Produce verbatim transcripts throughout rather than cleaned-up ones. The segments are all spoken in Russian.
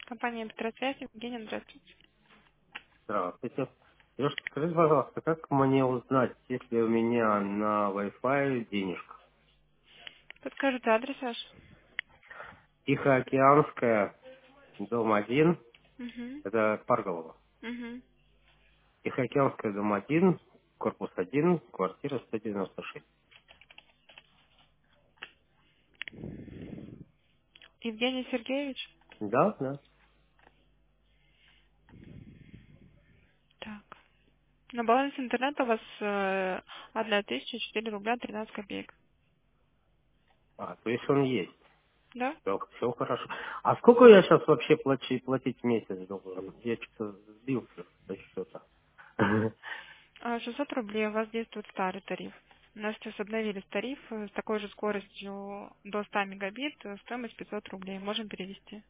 Компания Петросвязь, Евгения, здравствуйте. Здравствуйте. Девушка, скажите, пожалуйста, как мне узнать, есть ли у меня на Wi-Fi денежка? Подскажите адрес ваш? Тихоокеанская, дом один, Угу. это Парголово. Угу. Тихоокеанская, дом один, корпус один, квартира сто девяносто шесть. Евгений Сергеевич? Да, да. Так. На балансе интернета у вас э, одна тысяча четыре рубля тринадцать копеек. А, то есть он есть. Да? Все, все хорошо. А сколько я сейчас вообще плачи- платить в месяц должен? Я что-то сбился со счета. А, шестьсот рублей у вас действует старый тариф. У нас сейчас обновили тариф э, с такой же скоростью до ста мегабит, э, стоимость пятьсот рублей. Можем перевести.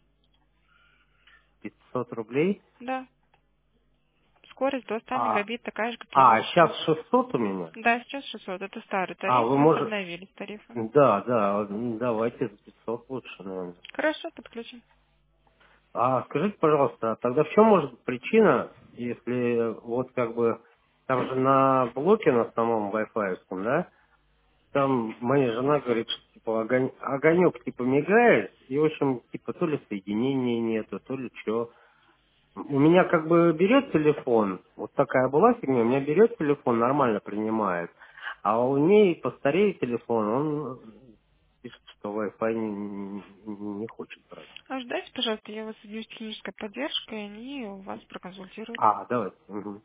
пятьсот рублей? Да. Скорость до ста А, мегабит такая же, как и а, раньше. сейчас шестьсот у меня? Да, сейчас шестьсот. Это старый А, тариф, вы у нас можете... обновились тарифы. Да, да, м, давайте за пятьсот лучше, наверное. Хорошо, подключим. А скажите, пожалуйста, а тогда в чем может быть причина, если вот как бы там же на блоке на самом Wi-Fi, да, там моя жена говорит, что типа огонь, огонек типа мигает, и в общем типа то ли соединения нету, то ли что. У меня как бы берет телефон, вот такая была фигня, у меня берет телефон, нормально принимает, а у ней постарее телефон, он пишет, что Wi-Fi не, не- не хочет брать. А ждайте, пожалуйста, я вас соединю с технической поддержкой, и они вас проконсультируют. А, давайте. Мгм.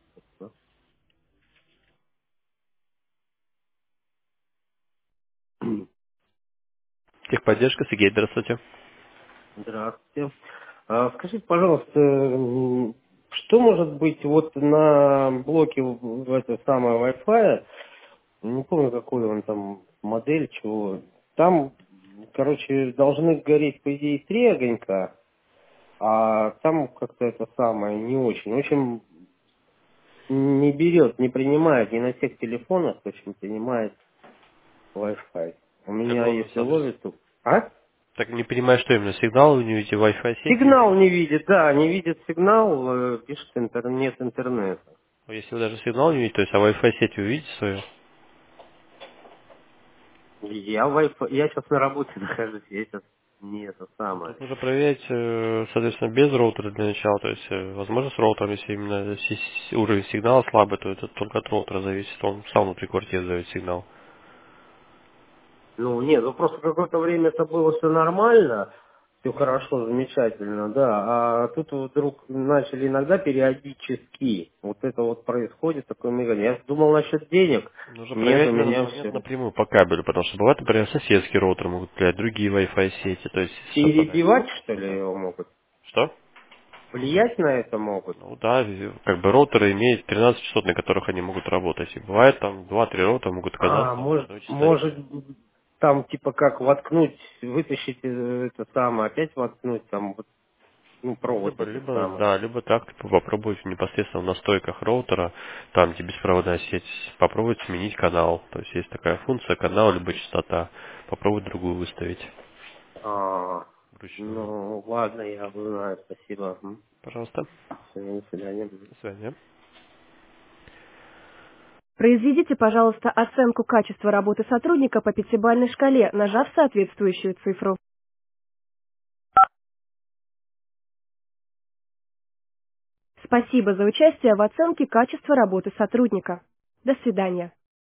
Техподдержка, Сергей, здравствуйте. Здравствуйте. А, скажите, пожалуйста, м, что может быть вот на блоке в в это самое Wi-Fi, не помню, какой он там модель, чего, там, короче, должны гореть, по идее, три огонька, а там как-то это самое не очень. В общем, не берет, не принимает, не на всех телефонах, в общем, принимает Wi-Fi. У Как меня, ловится если адрес? ловит, то... А? Так не понимаю, что именно, сигнал вы не видите Wi-Fi сети или Сигнал что? не видит, да, не видит сигнал, э, пишет интер- нет интернета. Ну, если вы даже сигнал не видите, то есть а Wi-Fi сеть вы видите свою? Я Wi-Fi, я сейчас на работе нахожусь, я сейчас не это Ну, самое. тут нужно проверять, э, соответственно, без роутера для начала. То есть, э, возможно, с роутером, если именно си- си- уровень сигнала слабый, то это только от роутера зависит. Он сам внутри квартиры дает сигнал. Ну, нет, ну просто какое-то время это было все нормально, все хорошо, замечательно, да, а тут вот вдруг начали иногда периодически, вот это вот происходит, такое мигание. Я думал насчет денег, Нужно нет, у проверять в этот меня момент все. напрямую по кабелю, потому что бывает, например, соседские роутеры могут влиять, другие Wi-Fi сети, то есть совпадает Перебивать, что ли, что-то. его могут? Что? Влиять на это могут? Ну да, и как бы роутеры имеют тринадцать частот, на которых они могут работать. И бывает там два-три роутера могут А, оказаться на может, одной может, частоте. там типа как воткнуть, вытащить э, это самое, опять воткнуть, там, вот, ну, Ну, провод либо, этот либо, самый. да, либо так типа, попробовать непосредственно в настройках роутера, там, где беспроводная сеть, попробовать сменить канал. То есть есть такая функция, канал, либо частота. Попробовать другую выставить А, вручную. ну, ладно, я знаю, спасибо. М. Пожалуйста. Всё, до свидания. До свидания. Произведите, пожалуйста, оценку качества работы сотрудника по пятибалльной шкале, нажав соответствующую цифру. Спасибо за участие в оценке качества работы сотрудника. До свидания.